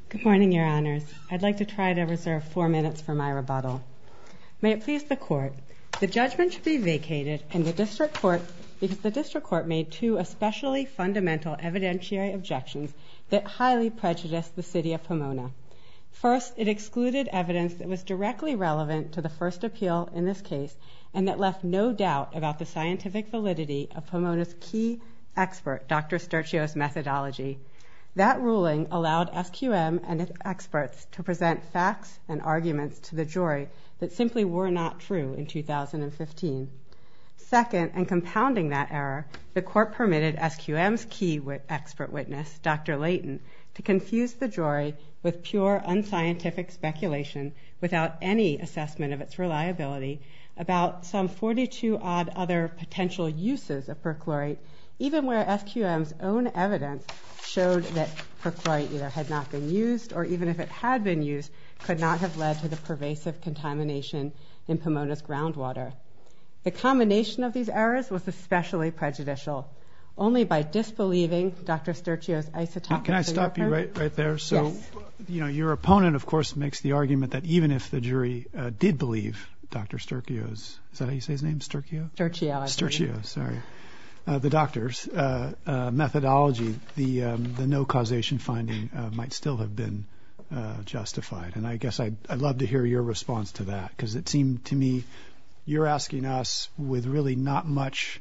Good morning, Your Honors. I'd like to try to reserve 4 minutes for my rebuttal. May it please the Court, the judgment should be vacated in the District Court because the District Court made two especially fundamental evidentiary objections that highly prejudiced the City of Pomona. First, it excluded evidence that was directly relevant to the first appeal in this case and that left no doubt about the scientific validity of Pomona's key expert, Dr. Sturchio's methodology. That ruling allowed SQM and its experts to present facts and arguments to the jury that simply were not true in 2015. Second, and compounding that error, the Court permitted SQM's key expert witness, Dr. Layton, to confuse the jury with pure unscientific speculation without any assessment of its reliability about some 42-odd other potential uses of perchlorate, even where SQM's own evidence showed that perchlorate either had not been used or even if it had been used, could not have led to the pervasive contamination in Pomona's groundwater. The combination of these errors was especially prejudicial. Only by disbelieving Dr. Sturchio's isotopic... Can I stop you right there? So, yes. Your opponent, of course, makes the argument that even if the jury did believe Dr. Sturchio's, is that how you say his name, Sturchio? Sturchio, sorry. The doctor's methodology, the no causation finding might still have been justified. And I guess I'd love to hear your response to that, because it seemed to me you're asking us with really not much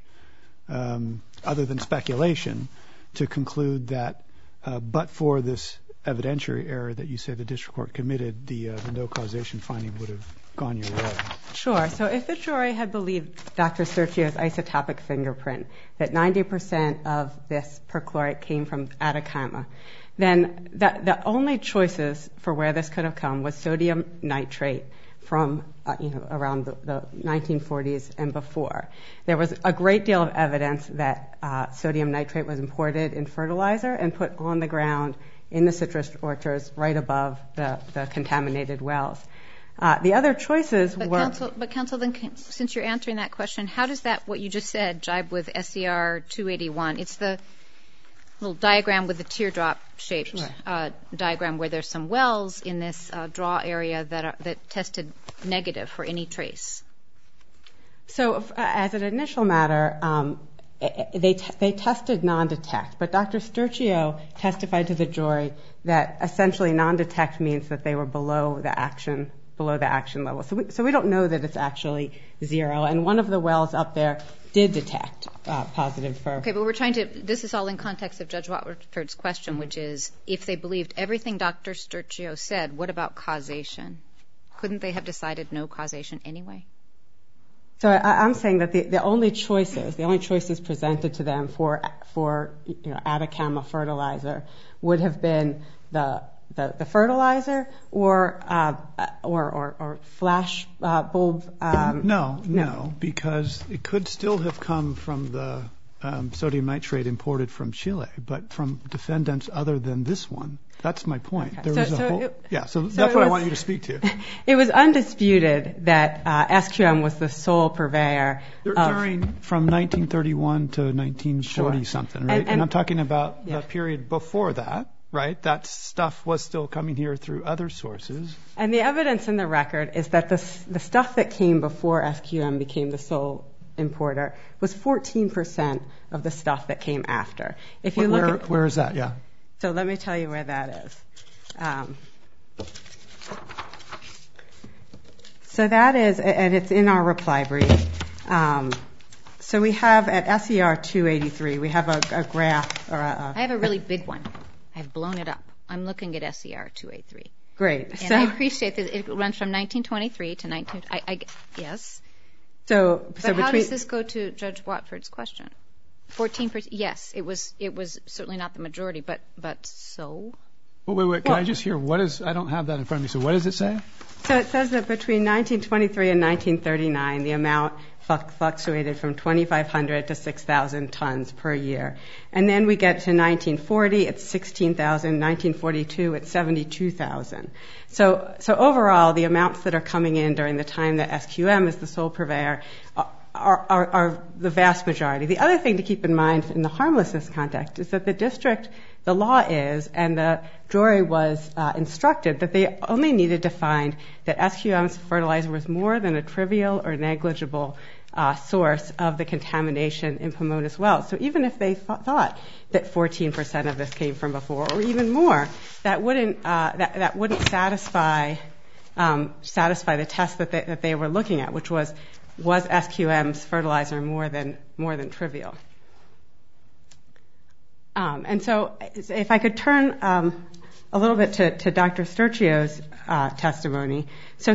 other than speculation to conclude that but for this evidentiary error that you say the district court committed, the no causation finding would have gone your way. Sure. So if the jury had believed Dr. Sturchio's isotopic fingerprint, that 90% of this perchlorate came from Atacama, then the only choices for where this could have come was sodium nitrate from around the 1940s and before. There was a great deal of evidence that sodium nitrate was imported in fertilizer and put on the ground in the citrus orchards right above the contaminated wells. The other choices were... But counsel, then, since you're answering that question, how does that, what you just said, jibe with SCR 281? It's the little diagram with the teardrop-shaped diagram where there's some wells in this draw area that tested negative for any trace. So as an initial matter, they tested non-detect, but Dr. Sturchio testified to the jury that essentially non-detect means that they were below the action level. So we don't know that it's actually zero. And one of the wells up there did detect positive for... Okay, but we're trying to... This is all in context of Judge Watford's question, which is, if they believed everything Dr. Sturchio said, what about causation? Couldn't they have decided no causation anyway? So I'm saying that the only choices presented to them for Atacama fertilizer would have been the fertilizer or flash bulb. No, because it could still have come from the sodium nitrate imported from Chile, but from defendants other than this one. That's my point. Okay. So that's what I want you to speak to. It was undisputed that SQM was the sole purveyor from 1931 to 1940 something, right? And I'm talking about the period before that, right? That stuff was still coming here through other sources. And the evidence in the record is that the stuff that came before SQM became the sole importer was 14% of the stuff that came after. If you look at... Where is that? Yeah. So let me tell you where that is. So that is, and it's in our reply brief. So we have at SER 283, we have a graph. I have a really big one. I've blown it up. I'm looking at SER 283. Great. And I appreciate that it runs from 1923 to 19... Yes. But how does this go to Judge Watford's question? 14%, yes, it was certainly not the majority, but so? Well, wait, can I just hear, I don't have that in front of me, so what does it say? So it says that between 1923 and 1939, the amount fluctuated from 2,500 to 6,000 tons per year. And then we get to 1940, it's 16,000, 1942, it's 72,000. So overall, the amounts that are coming in during the time that SQM is the sole purveyor are the vast majority. The other thing to keep in mind in the harmlessness context is that the law is, and the jury was instructed, that they only needed to find that SQM's fertilizer was more than a trivial or negligible source of the contamination in Pomona's well. So even if they thought that 14% of this came from before, or even more, that wouldn't satisfy the test that they were looking at, which was SQM's fertilizer more than trivial. And so if I could turn a little bit to Dr. Sturchio's testimony. So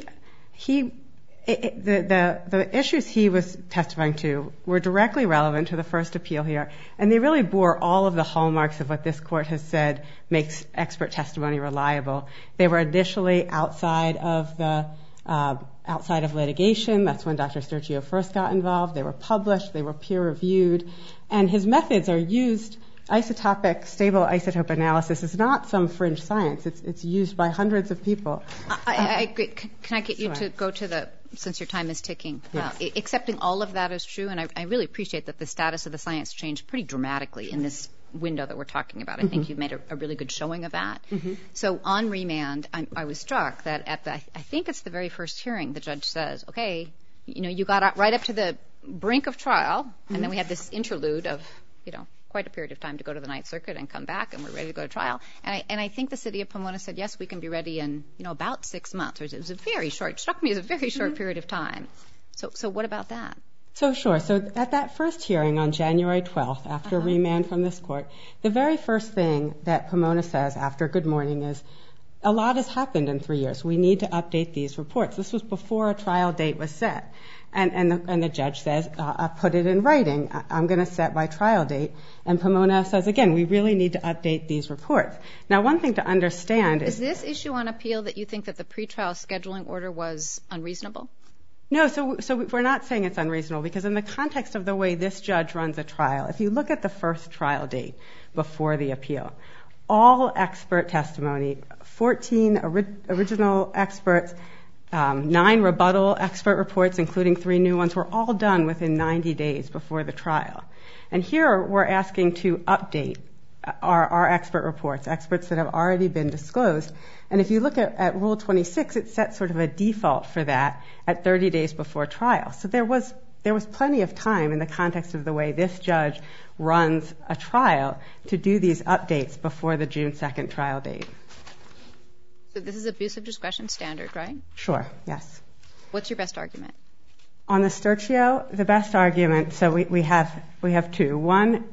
the issues he was testifying to were directly relevant to the first appeal here, and they really bore all of the hallmarks of what this court has said makes expert testimony reliable. They were initially outside of litigation. That's when Dr. Sturchio first got involved. They were published. They were peer-reviewed. And his methods are used. Isotopic stable isotope analysis is not some fringe science. It's used by hundreds of people. I agree. Can I get you to go to the, since your time is ticking, yes. Accepting all of that is true, and I really appreciate that the status of the science changed pretty dramatically in this window that we're talking about. I think you made a really good showing of that. So on remand, I was struck that I think it's the very first hearing, the judge says, okay, you got right up to the brink of trial, and then we had this interlude of, quite a period of time to go to the Ninth Circuit and come back, and we're ready to go to trial. And I think the city of Pomona said, yes, we can be ready in, about 6 months. It was a very short, struck me as a very short period of time. So what about that? So sure. So at that first hearing on January 12th, after remand from this court, the very first thing that Pomona says after good morning is, a lot has happened in 3 years. We need to update these reports. This was before a trial date was set. And the judge says, put it in writing. I'm going to set my trial date. And Pomona says, again, we really need to update these reports. Now, one thing to understand is this issue on appeal that you think that the pretrial scheduling order was unreasonable? No, so we're not saying it's unreasonable, because in the context of the way this judge runs a trial, if you look at the first trial date before the appeal, all expert testimony, 14 original experts, 9 rebuttal expert reports, including 3 new ones, were all done within 90 days before the trial. And here we're asking to update our expert reports, experts that have already been disclosed. And if you look at Rule 26, it sets sort of a default for that at 30 days before trial. So there was plenty of time in the context of the way this judge runs a trial to do these updates before the June 2nd trial date. So this is abuse of discretion standard, right? Sure, yes. What's your best argument? On the Sturchio, the best argument, so we have 2. One,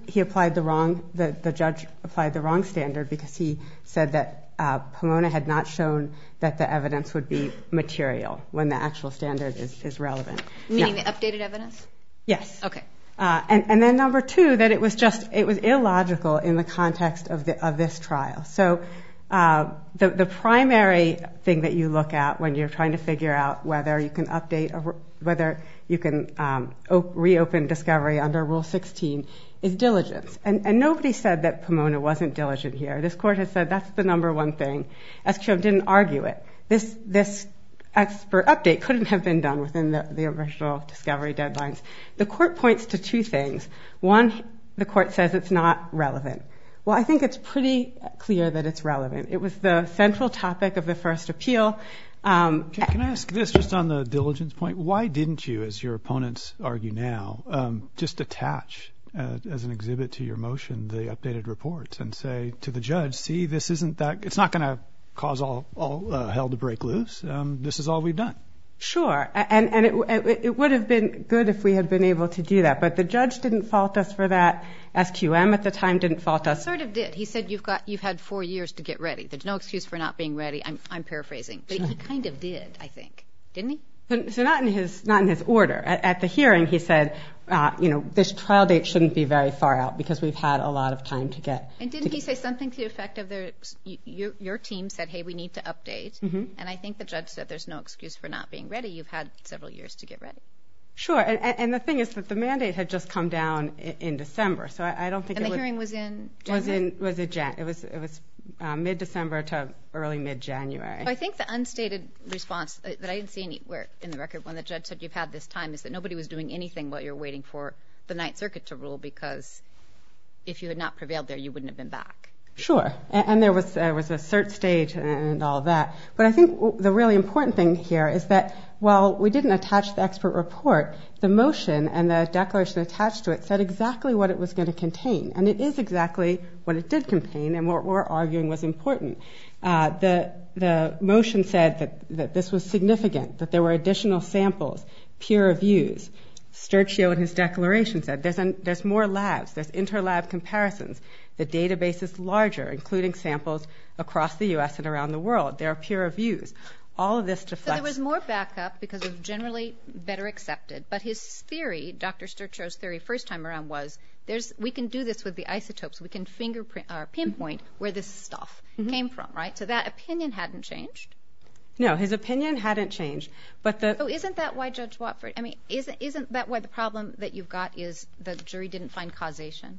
the judge applied the wrong standard because he said that Pomona had not shown that the evidence would be material when the actual standard is relevant. Meaning the updated evidence? Yes. Okay. And then number 2, that it was illogical in the context of this trial. So the primary thing that you look at when you're trying to figure out whether you can reopen discovery under Rule 16 is diligence. And nobody said that Pomona wasn't diligent here. This court has said that's the number one thing. SQM didn't argue it. This expert update couldn't have been done within the original discovery deadlines. The court points to 2 things. One, the court says it's not relevant. Well, I think it's pretty clear that it's relevant. It was the central topic of the first appeal. Can I ask this just on the diligence point? Why didn't you, as your opponents argue now, just attach as an exhibit to your motion the updated reports and say to the judge, see, this isn't that, it's not going to cause all hell to break loose. This is all we've done. Sure, and it would have been good if we had been able to do that, but the judge didn't fault us for that. SQM at the time didn't fault us. He sort of did. He said you've had 4 years to get ready. There's no excuse for not being ready. I'm paraphrasing, but he kind of did, I think, didn't he? So not in his order. At the hearing, he said, this trial date shouldn't be very far out because we've had a lot of time to get. And didn't he say something to the effect of your team said, hey, we need to update, and I think the judge said there's no excuse for not being ready. You've had several years to get ready. Sure, and the thing is that the mandate had just come down in December, so I don't think. And the hearing was in January? It was mid-December to early mid-January. I think the unstated response that I didn't see anywhere in the record when the judge said you've had this time is that nobody was doing anything while you were waiting for the Ninth Circuit to rule, because if you had not prevailed there, you wouldn't have been back. Sure, and there was a cert stage and all of that. But I think the really important thing here is that while we didn't attach the expert report, the motion and the declaration attached to it said exactly what it was going to contain. And it is exactly what it did contain and what we're arguing was important. The motion said that this was significant, that there were additional samples, peer reviews. Sturchio in his declaration said there's more labs, there's inter-lab comparisons. The database is larger, including samples across the U.S. and around the world. There are peer reviews. All of this deflects. So there was more backup because it was generally better accepted. But his theory, Dr. Sturchio's theory first time around was we can do this with the isotopes. We can fingerprint or pinpoint where this stuff came from, right? So that opinion hadn't changed? No, his opinion hadn't changed. So isn't that why Judge Watford, isn't that why the problem that you've got is the jury didn't find causation?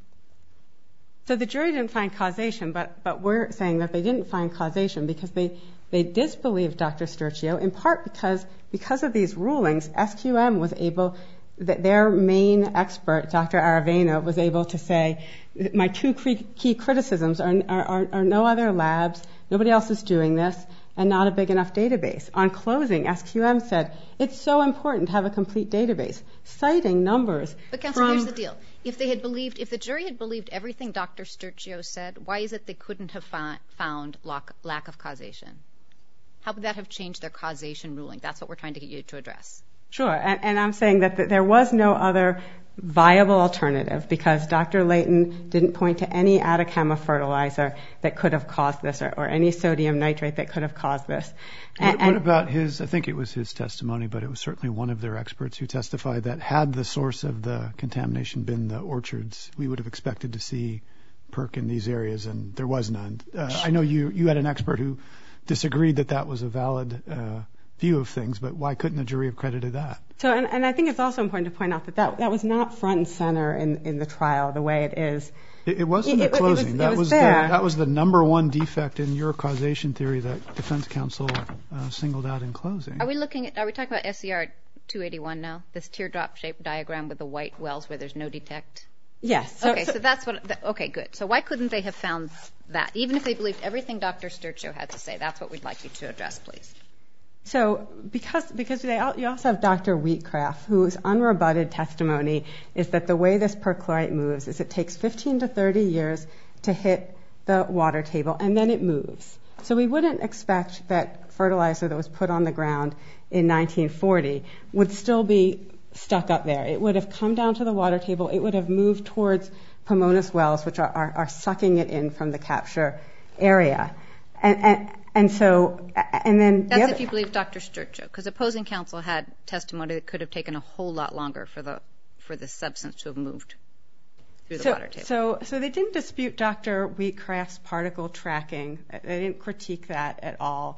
So the jury didn't find causation, but we're saying that they didn't find causation because they disbelieved Dr. Sturchio, in part because of these rulings. SQM was able, their main expert, Dr. Aravena, was able to say, my two key criticisms are no other labs, nobody else is doing this, and not a big enough database. On closing, SQM said, it's so important to have a complete database, citing numbers. But counsel, here's the deal. If the jury had believed everything Dr. Sturchio said, why is it they couldn't have found lack of causation? How would that have changed their causation ruling? That's what we're trying to get you to address. Sure, and I'm saying that there was no other viable alternative because Dr. Layton didn't point to any Atacama fertilizer that could have caused this or any sodium nitrate that could have caused this. What about I think it was his testimony, but it was certainly one of their experts who testified that had the source of the contamination been the orchards, we would have expected to see perk in these areas, and there was none. I know you had an expert who disagreed that was a valid view of things, but why couldn't the jury have credited that? So, and I think it's also important to point out that was not front and center in the trial the way it is. It wasn't the closing. That was the number one defect in your causation theory that defense counsel singled out in closing. Are we talking about SCR 281 now? This teardrop shaped diagram with the white wells where there's no detect? Yes. So that's okay, good. So why couldn't they have found that? Even if they believed everything Dr. Sturchio had to say, that's what we'd like you to address, please. So because you also have Dr. Wheatcraft, whose unrebutted testimony is that the way this perchlorate moves is it takes 15 to 30 years to hit the water table, and then it moves. So we wouldn't expect that fertilizer that was put on the ground in 1940 would still be stuck up there. It would have come down to the water table. It would have moved towards Pomona's wells, which are sucking it in from the capture area. And then that's if you believe Dr. Sturchio, because opposing counsel had testimony that could have taken a whole lot longer for the substance to have moved through the water table. So they didn't dispute Dr. Wheatcraft's particle tracking. They didn't critique that at all.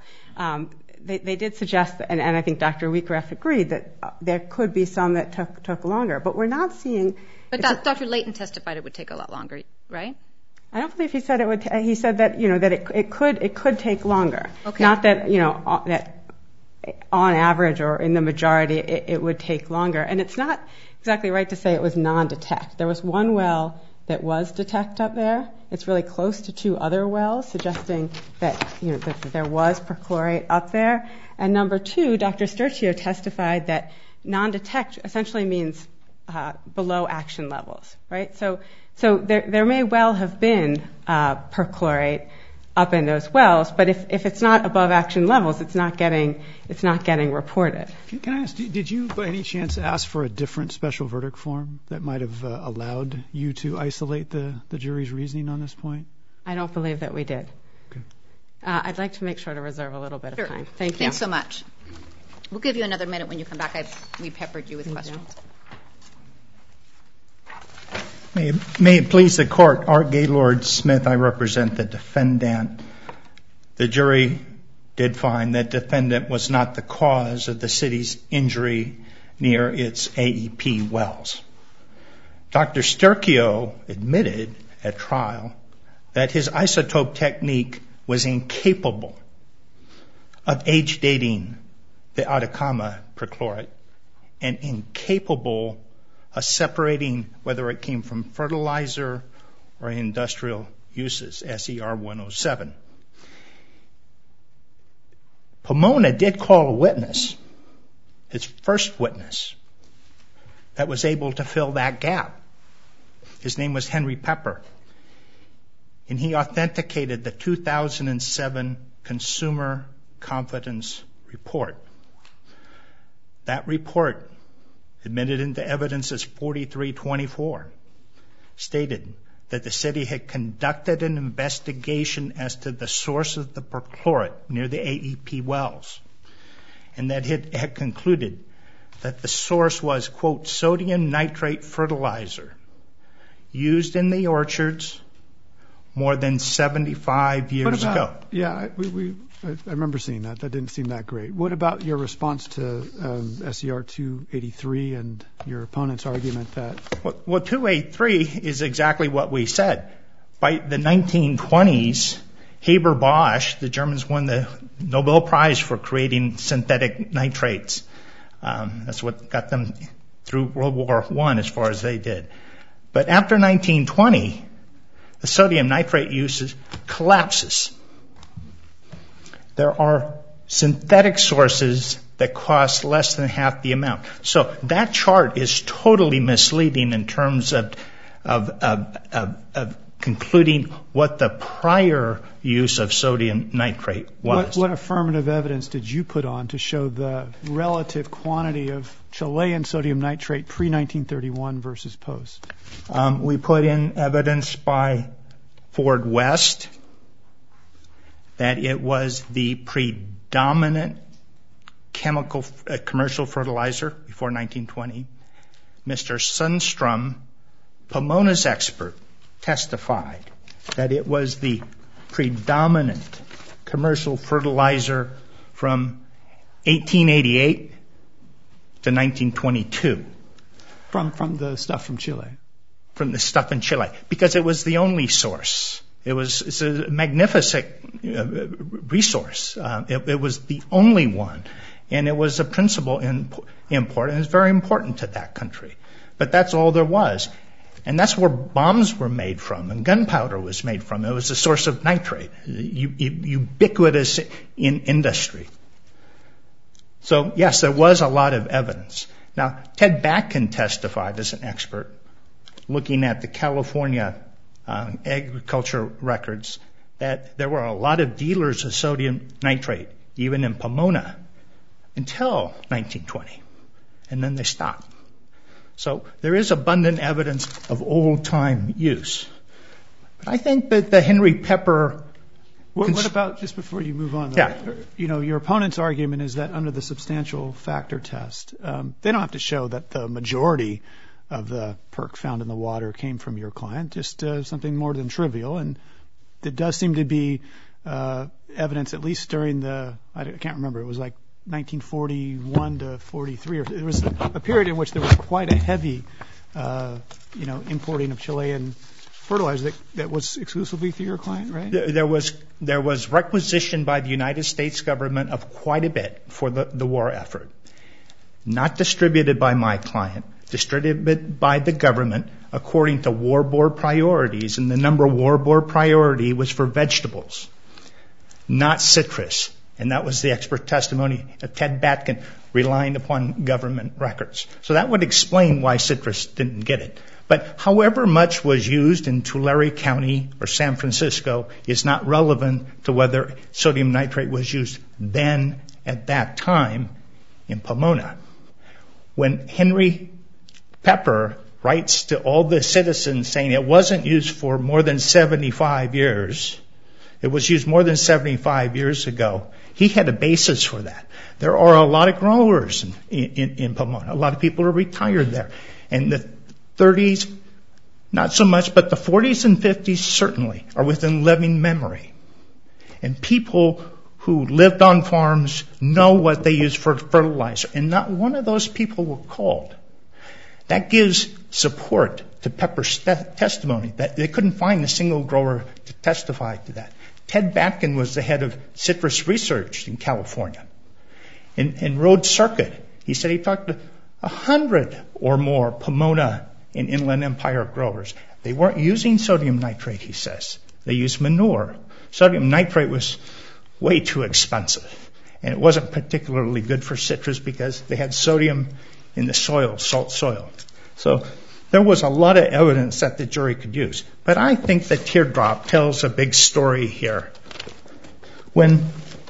They did suggest, and I think Dr. Wheatcraft agreed, that there could be some that took longer. But we're not seeing... But Dr. Layton testified it would take a lot longer, right? I don't believe he said it would. He said that that it could take longer. Okay. Not that that on average or in the majority it would take longer. And it's not exactly right to say it was non-detect. There was one well that was detect up there. It's really close to two other wells, suggesting that that there was perchlorate up there. And number two, Dr. Sturchio testified that non-detect essentially means below action levels, right? So there may well have been perchlorate up in those wells, but if it's not above action levels, it's not getting reported. Can I ask, did you by any chance ask for a different special verdict form that might have allowed you to isolate the jury's reasoning on this point? I don't believe that we did. Okay. I'd like to make sure to reserve a little bit of time. Thank you. Thanks so much. We'll give you another minute when you come back. We peppered you with questions. May it please the court, Art Gaylord Smith, I represent the defendant. The jury did find that defendant was not the cause of the city's injury near its AEP wells. Dr. Sturchio admitted at trial that his isotope technique was incapable of age dating the Atacama perchlorate and incapable of separating whether it came from fertilizer or industrial uses, SER 107. Pomona did call a witness, his first witness, that was able to fill that gap. His name was Henry Pepper. And he authenticated the 2007 Consumer Confidence Report. That report, admitted into evidence as 4324, stated that the city had conducted an investigation as to the source of the perchlorate near the AEP wells, and that it had concluded that the source was, quote, sodium nitrate fertilizer used in the orchards more than 75 years ago. Yeah, I remember seeing that. That didn't seem that great. What about your response to SER 283 and your opponent's argument that... Well, 283 is exactly what we said. By the 1920s, Haber-Bosch, the Germans won the Nobel Prize for creating synthetic nitrates. That's what got them through World War I as far as they did. But after 1920, the sodium nitrate usage collapses. There are synthetic sources that cost less than half the amount. So that chart is totally misleading in terms of concluding what the prior use of sodium nitrate was. What affirmative evidence did you put on to show the relative quantity of Chilean sodium nitrate pre-1931 versus post? We put in evidence by Ford West that it was the predominant commercial fertilizer before 1920. Mr. Sundstrom, Pomona's expert, testified that it was the predominant commercial fertilizer from 1888 to 1922. From the stuff from Chile? From the stuff in Chile, because it was the only source. It's a magnificent resource. It was the only one, and it was a principal import, and it's very important to that country. But that's all there was. And that's where bombs were made from and gunpowder was made from. It was a source of nitrate, ubiquitous in industry. So, yes, there was a lot of evidence. Now, Ted Batkin testified as an expert, looking at the California agriculture records, that there were a lot of dealers of sodium nitrate, even in Pomona, until 1920. And then they stopped. So there is abundant evidence of old-time use. But I think that the Henry Pepper... What about, just before you move on, yeah. You know, your opponent's argument is that under the substantial factor test, they don't have to show that the majority of the perc found in the water came from your client, just something more than trivial. And there does seem to be evidence, at least during the, I can't remember, it was like 1941 to 43, or it was a period in which there was quite a heavy, importing of Chilean fertilizer that was exclusively through your client, right? There was requisition by the United States government of quite a bit for the war effort. Not distributed by my client, distributed by the government according to war board priorities, and the number war board priority was for vegetables, not citrus. And that was the expert testimony of Ted Batkin, relying upon government records. So that would explain why citrus didn't get it. But however much was used in Tulare County or San Francisco is not relevant to whether sodium nitrate was used then at that time in Pomona. When Henry Pepper writes to all the citizens saying it wasn't used for more than 75 years, it was used more than 75 years ago, he had a basis for that. There are a lot of growers in Pomona. A lot of people are retired there. And the 30s, not so much, but the 40s and 50s certainly are within living memory. And people who lived on farms know what they use for fertilizer. And not one of those people were called. That gives support to Pepper's testimony, that they couldn't find a single grower to testify to that. Ted Batkin was the head of citrus research in California. In Road Circuit, he said he talked to 100 or more Pomona and Inland Empire growers. They weren't using sodium nitrate, he says. They used manure. Sodium nitrate was way too expensive, and it wasn't particularly good for citrus because they had sodium in the soil, salt soil. So there was a lot of evidence that the jury could use. But I think the teardrop tells a big story here. When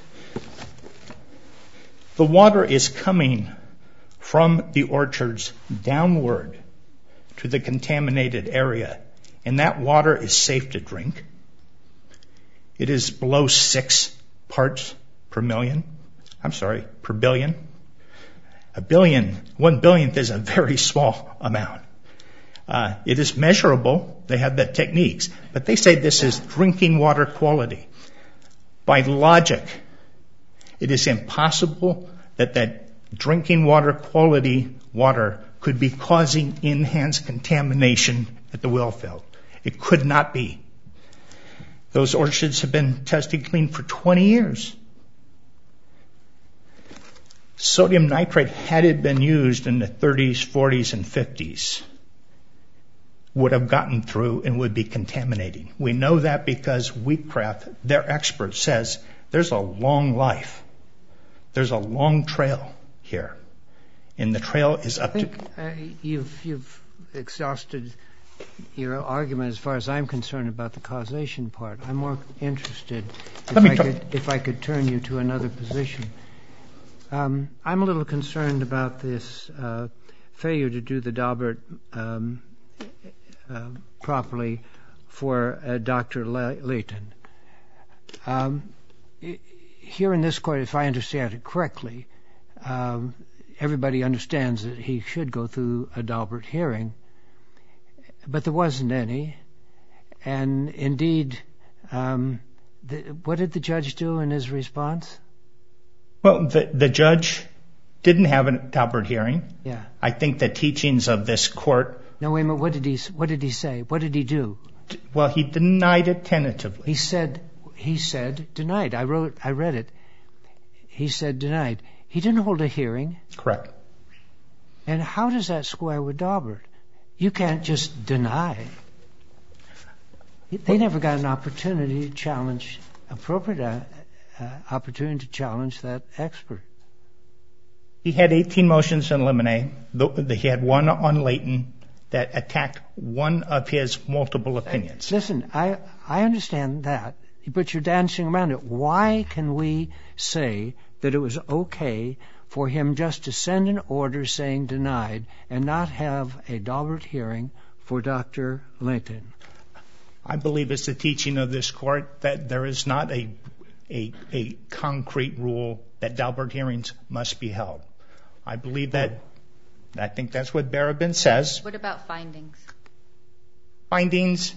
the water is coming from the orchards downward to the contaminated area, and that water is safe to drink, it is below 6 parts per million. Per billion. 1 billionth is a very small amount. It is measurable. They have the techniques. But they say this is drinking water quality. By logic, it is impossible that drinking water quality water could be causing enhanced contamination at the well field. It could not be. Those orchards have been tested clean for 20 years. Sodium nitrate, had it been used in the 30s, 40s, and 50s, would have gotten through and would be contaminating. We know that because Wheatcraft, their expert, says there's a long life. There's a long trail here. And the trail is up to... You've exhausted your argument as far as I'm concerned about the causation part. I'm more interested if I could turn you to another position. I'm a little concerned about this failure to do the Daubert properly for Dr. Layton. Here in this court, if I understand it correctly, everybody understands that he should go through a Daubert hearing, but there wasn't any. And indeed, what did the judge do in his response? Well, the judge didn't have a Daubert hearing. Yeah. I think the teachings of this court... No, wait a minute. What did he say? What did he do? Well, he denied it tentatively. He said denied. I read it. He said denied. He didn't hold a hearing. Correct. And how does that square with Daubert? You can't just deny. They never got an opportunity to challenge, opportunity to challenge that expert. He had 18 motions in limine. He had one on Layton that attacked one of his multiple opinions. Listen, I understand that, but you're dancing around it. Why can we say that it was okay for him just to send an order saying denied and not have a Daubert hearing for Dr. Layton? I believe it's the teaching of this court that there is not a concrete rule that Daubert hearings must be held. I believe that. I think that's what Barabin says. What about findings? Findings,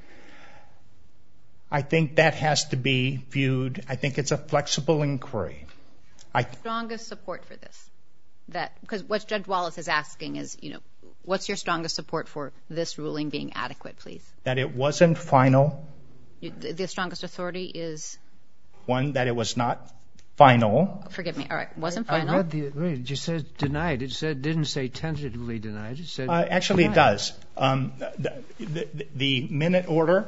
I think that has to be viewed. I think it's a flexible inquiry. Strongest support for this? Because what Judge Wallace is asking is, what's your strongest support for this ruling being adequate, please? That it wasn't final. The strongest authority is? One, that it was not final. Forgive me. All right. Wasn't final. I read it just said denied. It didn't say tentatively denied. It said actually denied. It does. The minute order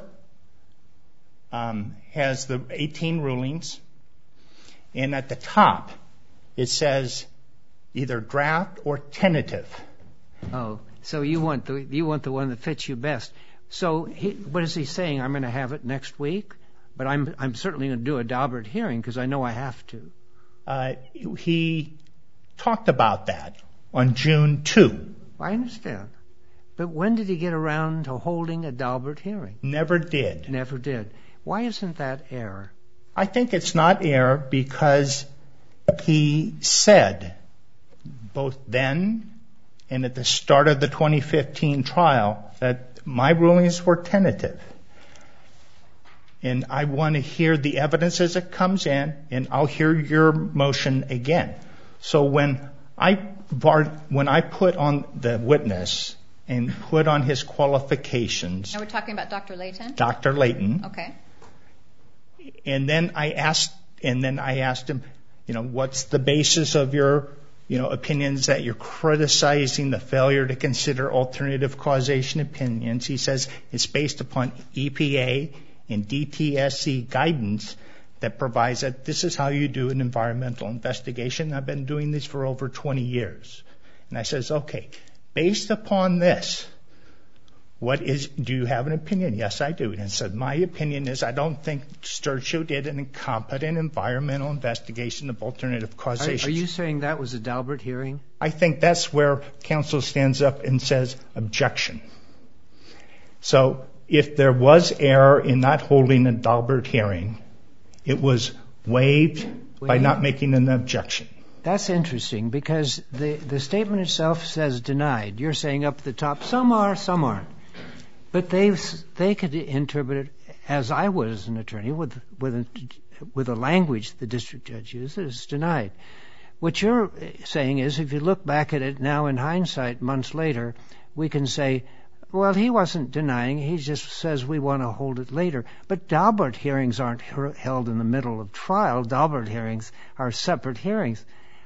has the 18 rulings, and at the top it says either draft or tentative. Oh, so you want the one that fits you best. So what is he saying? I'm going to have it next week, but I'm certainly going to do a Daubert hearing because I know I have to. He talked about that on June 2. I understand. But when did he get around to holding a Daubert hearing? Never did. Never did. Why isn't that error? I think it's not error because he said both then and at the start of the 2015 trial that my rulings were tentative. And I want to hear the evidence as it comes in, and I'll hear your motion again. So when I put on the witness and put on his qualifications. Now we're talking about Dr. Layton? Dr. Layton. Okay. And then I asked him, what's the basis of your, opinions that you're criticizing the failure to consider alternative causation opinions? He says it's based upon EPA and DTSC guidance that provides that this is how you do an environmental investigation. I've been doing this for over 20 years. And I says, okay, based upon this, do you have an opinion? Yes, I do. And I said, my opinion is I don't think Sturchio did an incompetent environmental investigation of alternative causation. Are you saying that was a Daubert hearing? I think that's where counsel stands up and says objection. So if there was error in not holding a Daubert hearing, it was waived by not making an objection. That's interesting because the statement itself says denied. You're saying up at the top, some are, some aren't. But they could interpret it, as I would as an attorney, with a language the district judge uses, denied. What you're saying is if you look back at it now in hindsight, months later, we can say, well, he wasn't denying. He just says we want to hold it later. But Daubert hearings aren't held in the middle of trial. Daubert hearings are separate hearings.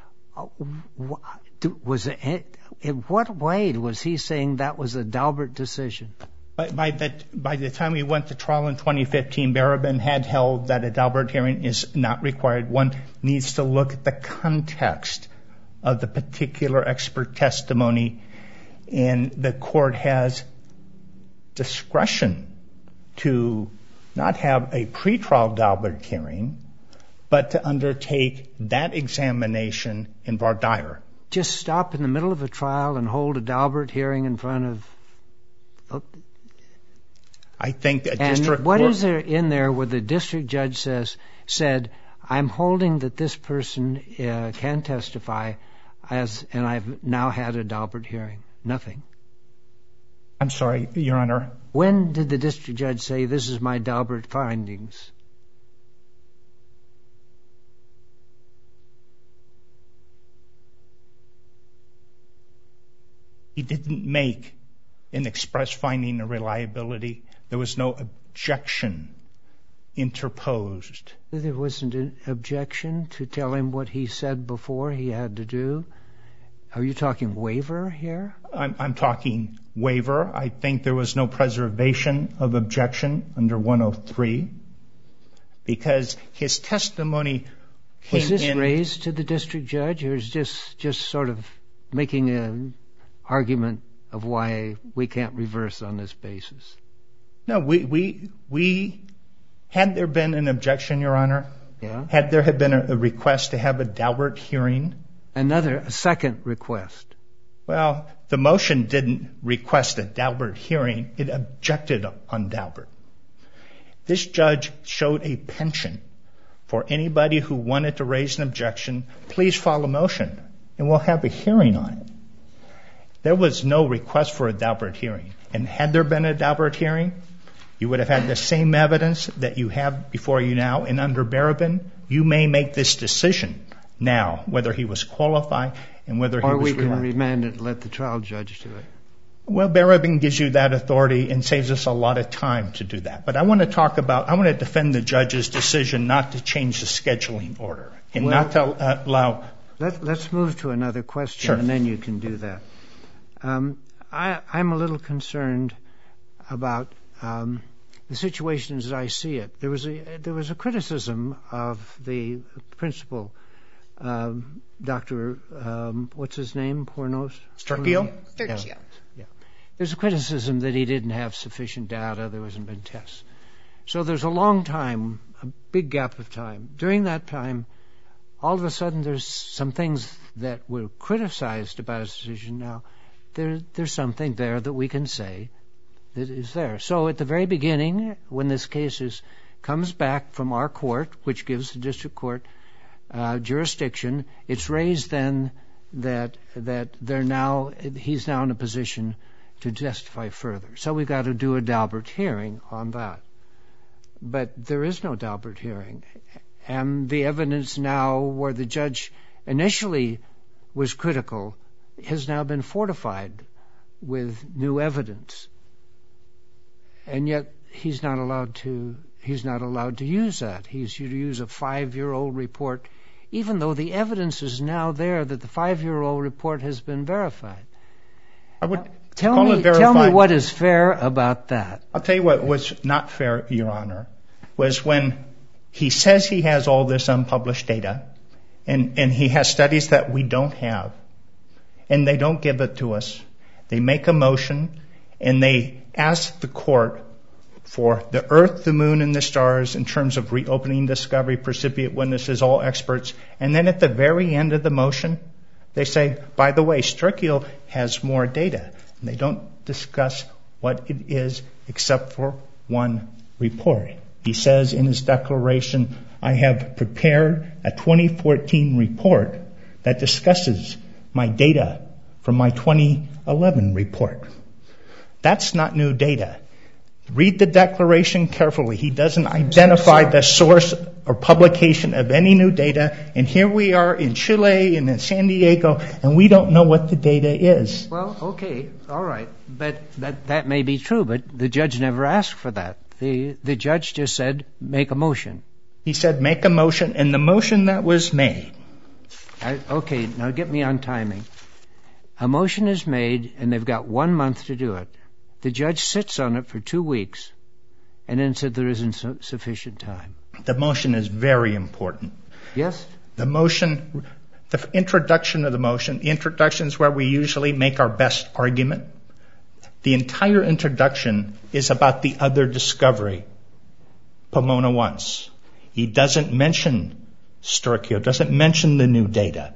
In what way was he saying that was a Daubert decision? By the time we went to trial in 2015, Barabin had held that a Daubert hearing is not required. One needs to look at the context of the particular expert testimony, and the court has discretion to not have a pretrial Daubert hearing, but to undertake that examination in voir dire. Just stop in the middle of a trial and hold a Daubert hearing in front of... I think a and district what court... is there in there where the district judge said, I'm holding that this person can testify, and I've now had a Daubert hearing? Nothing. I'm sorry, Your Honor. When did the district judge say, this is my Daubert findings? He didn't make an express finding of reliability. There was no objection interposed. There wasn't an objection to tell him what he said before he had to do? Are you talking waiver here? I'm talking waiver. I think there was no preservation of objection under 103 because his testimony came in... Was this raised to the district judge, or is just sort of making an argument of why we can't reverse on this basis? No, we had there been an objection, Your Honor, had there had been a request to have a Daubert hearing... A second request. Well, the motion didn't request a Daubert hearing. It objected on Daubert. This judge showed a penchant for anybody who wanted to raise an objection. Please file a motion, and we'll have a hearing on it. There was no request for a Daubert hearing. And had there been a Daubert hearing, you would have had the same evidence that you have before you now. And under Barabin, you may make this decision now, whether he was qualified and whether he was... Or we can remand it and let the trial judge do it. Well, Barabin gives you that authority and saves us a lot of time to do that. But I want to defend the judge's decision not to change the scheduling order and not to allow... Let's move to another question, sure. And then you can do that. I'm a little concerned about the situation as I see it. There was a criticism of the principal, Dr. What's his name? Sturchio? Sturchio. Yeah. There's a criticism that he didn't have sufficient data. There hasn't been tests. So there's a long time, a big gap of time. During that time, all of a sudden there's some things that were criticized about his decision. Now, there's something there that we can say that is there. So at the very beginning, when this case comes back from our court, which gives the district court jurisdiction, it's raised then that he's now in a position to justify further. So we've got to do a Daubert hearing on that. But there is no Daubert hearing. And the evidence now where the judge initially was critical has now been fortified with new evidence, and yet he's not allowed to use that. He's to use a 5-year-old report, even though the evidence is now there that the 5-year-old report has been verified. Tell me what is fair about that. I'll tell you what was not fair, Your Honor, was when he says he has all this unpublished data, and he has studies that we don't have, and they don't give it to us. They make a motion, and they ask the court for the Earth, the Moon, and the stars in terms of reopening discovery, precipitate witnesses, all experts. And then at the very end of the motion, they say, by the way, Sturkio has more data. And they don't discuss what it is except for one report. He says in his declaration, I have prepared a 2014 report that discusses my data from my 2011 report. That's not new data. Read the declaration carefully. He doesn't identify the source or publication of any new data. And here we are in Chile and in San Diego, and we don't know what the data is. Well, okay, all right. But that may be true, but the judge never asked for that. The judge just said, make a motion. He said, make a motion, and the motion that was made. Okay, now get me on timing. A motion is made, and they've got 1 month to do it. The judge sits on it for 2 weeks and then said there isn't sufficient time. The motion is very important. Yes? The motion, the introduction of the motion, the introduction is where we usually make our best argument. The entire introduction is about the other discovery, Pomona once. He doesn't mention Sturkio, doesn't mention the new data.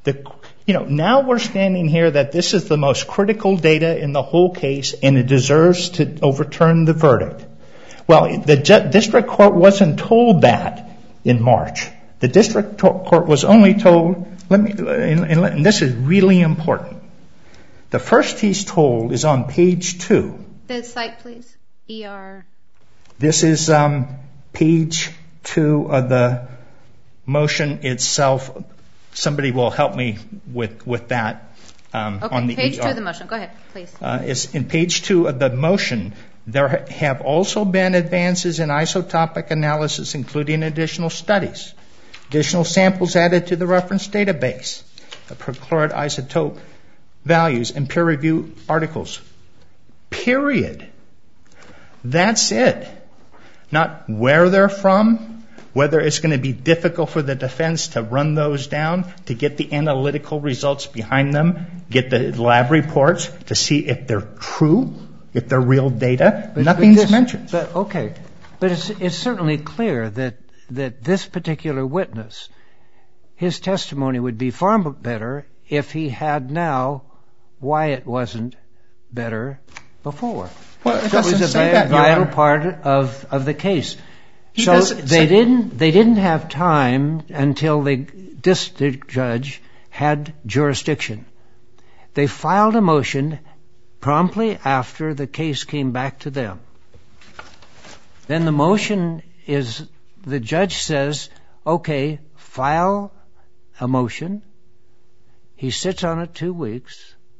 Now we're standing here that this is the most critical data in the whole case, and it deserves to overturn the verdict. Well, the district court wasn't told that in March. The district court was only told, and this is really important. The first he's told is on page 2. The site, please. ER. This is page 2 of the motion itself. Somebody will help me with that. On the page 2 of the motion. Go ahead, please. It's in page 2 of the motion. There have also been advances in isotopic analysis, including additional studies, additional samples added to the reference database, the perchlorate isotope values, and peer-reviewed articles. Period. That's it. Not where they're from, whether it's going to be difficult for the defense to run those down, to get the analytical results behind them, get the lab reports to see if they're true, if they're real data. Nothing's mentioned. But it's certainly clear that this particular witness, his testimony would be far better if he had now why it wasn't better before. Well, it was a very vital part of the case. So they didn't have time until the district judge had jurisdiction. They filed a motion promptly after the case came back to them. Then the motion is, the judge says, okay, file a motion. He sits on it 2 weeks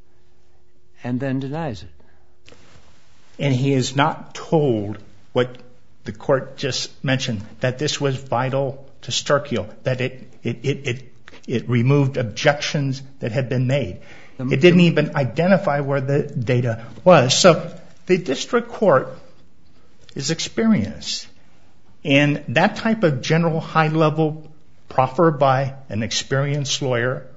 and then denies it. And he is not told what the court just mentioned, that this was vital to Sturkio, that it removed objections that had been made. It didn't even identify where the data was. So the district court is experienced. And that type of general high-level proffer by an experienced lawyer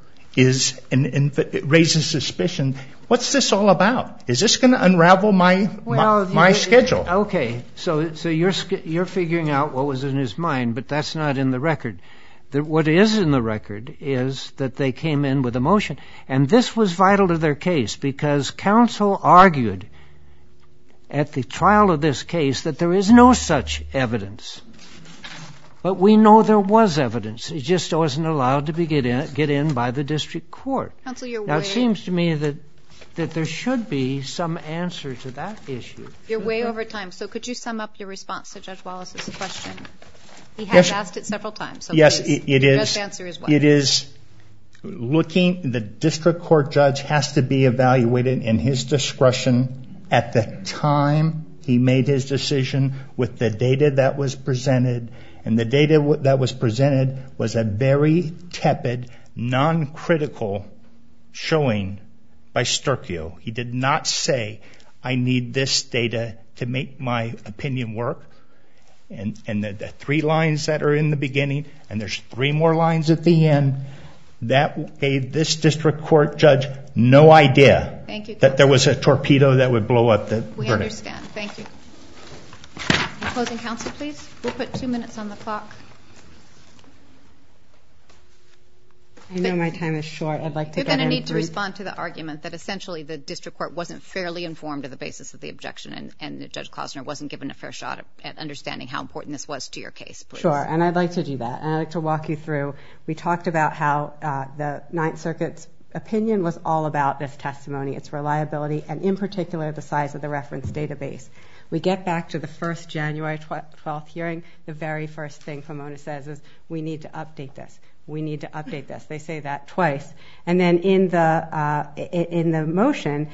it raises suspicion. What's this all about? Is this going to unravel my schedule? Okay, so you're figuring out what was in his mind, but that's not in the record. What is in the record is that they came in with a motion, and this was vital to their case because counsel argued at the trial of this case that there is no such evidence. But we know there was evidence. It just wasn't allowed to get in by the district court. Counsel, now, it seems to me that there should be some answer to that issue. You're way over time, so could you sum up your response to Judge Wallace's question? He has asked it several times. So yes, please, it is. the best answer is what? It is the district court judge has to be evaluated in his discretion at the time he made his decision with the data that was presented. And the data that was presented was a very tepid, non-critical showing by Sturkio. He did not say, I need this data to make my opinion work. And the 3 lines that are in the beginning, and there's 3 more lines at the end, that gave this district court judge no idea that there was a torpedo that would blow up the verdict. We understand. Thank you. Opposing counsel, please. We'll put 2 minutes on the clock. I know my time is short. I'd like to get in. You're going to need to respond to the argument that essentially the district court wasn't fairly informed of the basis of the objection, and that Judge Klausner wasn't given a fair shot at understanding how important this was to your case, please. Sure, and I'd like to do that. And I'd like to walk you through. We talked about how the Ninth Circuit's opinion was all about this testimony, its reliability, and in particular the size of the reference database. We get back to the first January 12th hearing. The very first thing Pomona says is, we need to update this. We need to update this. They say that twice. And then in the motion,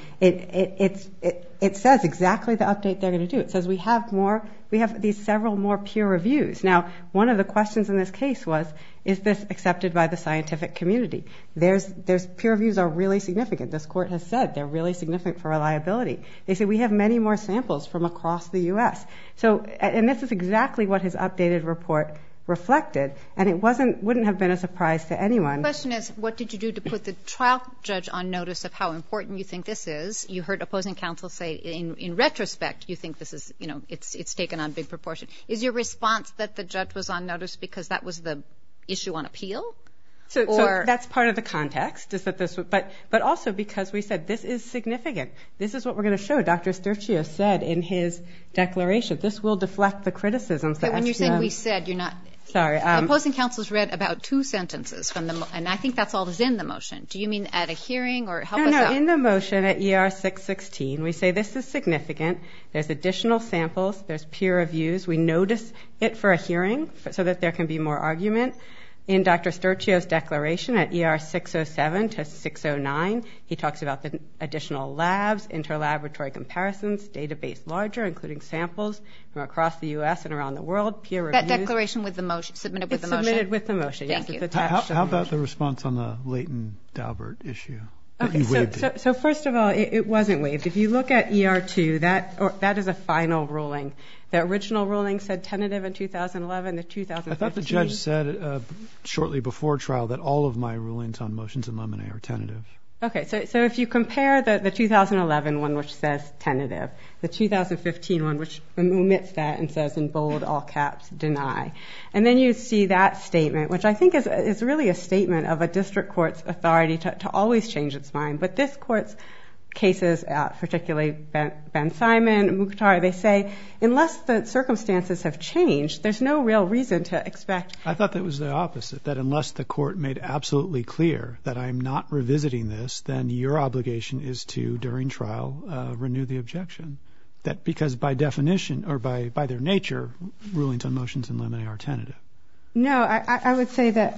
it says exactly the update they're going to do. It says we have these several more peer reviews. Now, one of the questions in this case was, is this accepted by the scientific community? There's peer reviews are really significant. This court has said they're really significant for reliability. They say we have many more samples from across the U.S. So, and this is exactly what his updated report reflected, and it wouldn't have been a surprise to anyone. The question is, what did you do to put the trial judge on notice of how important you think this is? You heard opposing counsel say, in retrospect, you think this is, it's taken on big proportion. Is your response that the judge was on notice because that was the issue on appeal? So that's part of the context, is that this, but also because we said this is significant. This is what we're going to show. Dr. Sturchio said in his declaration, this will deflect the criticisms. Okay, when you're saying we said, you're not. Sorry. The opposing counsel's read about 2 sentences from the, and I think that's all that's in the motion. Do you mean at a hearing, or help us out? No, in the motion at ER 616, we say this is significant. There's additional samples. There's peer reviews. We notice it for a hearing so that there can be more argument. In Dr. Sturchio's declaration at ER 607 to 609, he talks about the additional labs, interlaboratory comparisons, database larger, including samples from across the U.S. and around the world, peer reviews. That declaration with the motion, submitted with the motion? Submitted with the motion, yes. Thank you. How about the response on the Leighton-Daubert issue? Okay, so first of all, it wasn't waived. If you look at ER2, that is a final ruling. The original ruling said tentative in 2011. The 2015. I thought the judge said shortly before trial that all of my rulings on motions in limine are tentative. Okay, so if you compare the 2011 one, which says tentative, the 2015 one, which omits that and says in bold, all caps, deny, and then you see that statement, which I think is really a statement of a district court's authority to always change its mind. But this court's cases, particularly Ben Simon, Mukhtar, they say unless the circumstances have changed, there's no real reason to expect. I thought that was the opposite, that unless the court made absolutely clear that I'm not revisiting this, then your obligation is to, during trial, renew the objection. That because by definition, or by their nature, rulings on motions in limine are tentative. No, I would say that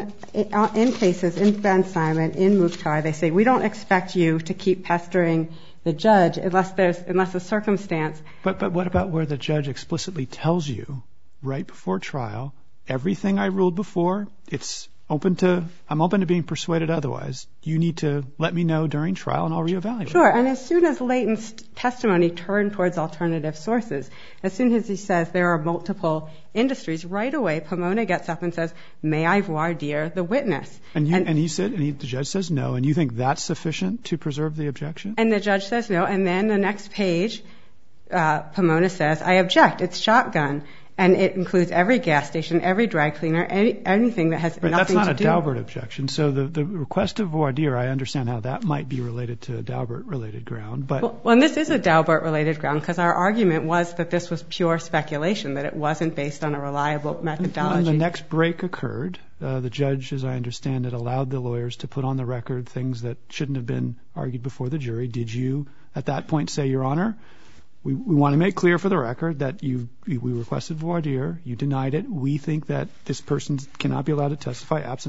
in cases, in Ben Simon, in Mukhtar, they say we don't expect you to keep pestering the judge unless a circumstance. But what about where the judge explicitly tells you right before trial, everything I ruled before, I'm open to being persuaded otherwise. You need to let me know during trial and I'll reevaluate. Sure, and as soon as Leighton's testimony turned towards alternative sources, as soon as he says there are multiple industries, right away Pomona gets up and says, may I voir dire the witness? And the judge says no, and you think that's sufficient to preserve the objection? And the judge says no, and then the next page, Pomona says, I object, it's shotgun. And it includes every gas station, every dry cleaner, anything that has nothing to do. That's not a Daubert objection. So the request of voir dire, I understand how that might be related to a Daubert-related ground. But well, and this is a Daubert-related ground because our argument was that this was pure speculation, that it wasn't based on a reliable methodology. When the next break occurred, the judge, as I understand it, allowed the lawyers to put on the record things that shouldn't have been argued before the jury. Did you, at that point, say, Your Honor, we want to make clear for the record that we requested voir dire, you denied it, we think that this person cannot be allowed to testify absent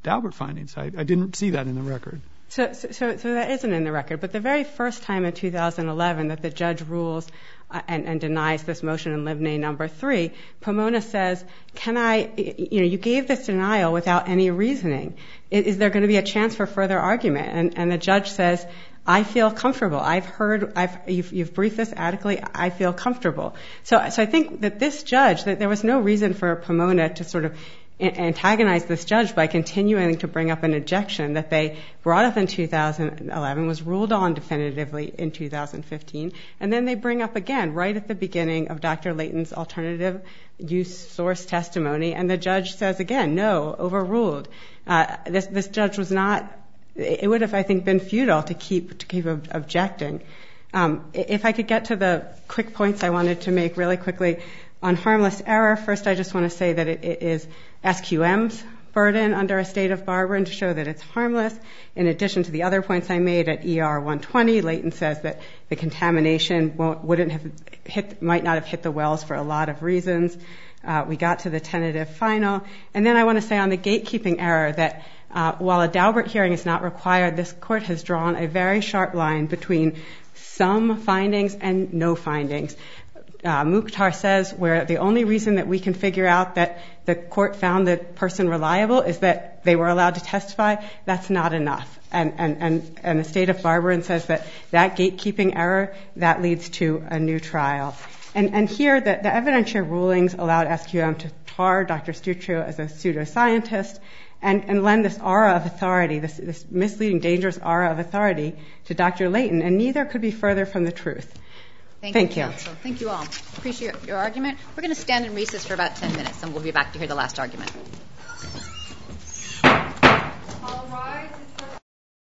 Daubert findings. I didn't see that in the record. So that isn't in the record. But the very first time in 2011 that the judge rules and denies this motion in limine number 3, Pomona says, you gave this denial without any reasoning. Is there going to be a chance for further argument? And the judge says, I feel comfortable. You've briefed this adequately. I feel comfortable. So I think that this judge, that there was no reason for Pomona to sort of antagonize this judge by continuing to bring up an objection that they brought up in 2011, was ruled on definitively in 2015, and then they bring up again right at the beginning of Dr. Layton's alternative use source testimony, and the judge says again, no, overruled. This judge was not, it would have, I think, been futile to keep objecting. If I could get to the quick points I wanted to make really quickly. On harmless error, first I just want to say that it is SQM's burden under a state of Barbarin to show that it's harmless. In addition to the other points I made at ER 120, Layton says that the contamination might not have hit the wells for a lot of reasons. We got to the tentative final. And then I want to say on the gatekeeping error that while a Daubert hearing is not required, this court has drawn a very sharp line between some findings and no findings. Mukhtar says where the only reason that we can figure out that the court found the person reliable is that they were allowed to testify, that's not enough. And the state of Barbarin says that gatekeeping error, that leads to a new trial. And here, the evidentiary rulings allowed SQM to tar Dr. Sturchio as a pseudoscientist and lend this aura of authority, this misleading, dangerous aura of authority to Dr. Layton, and neither could be further from the truth. Thank you. Counsel. Thank you all. Appreciate your argument. We're going to stand in recess for about 10 minutes, and we'll be back to hear the last argument.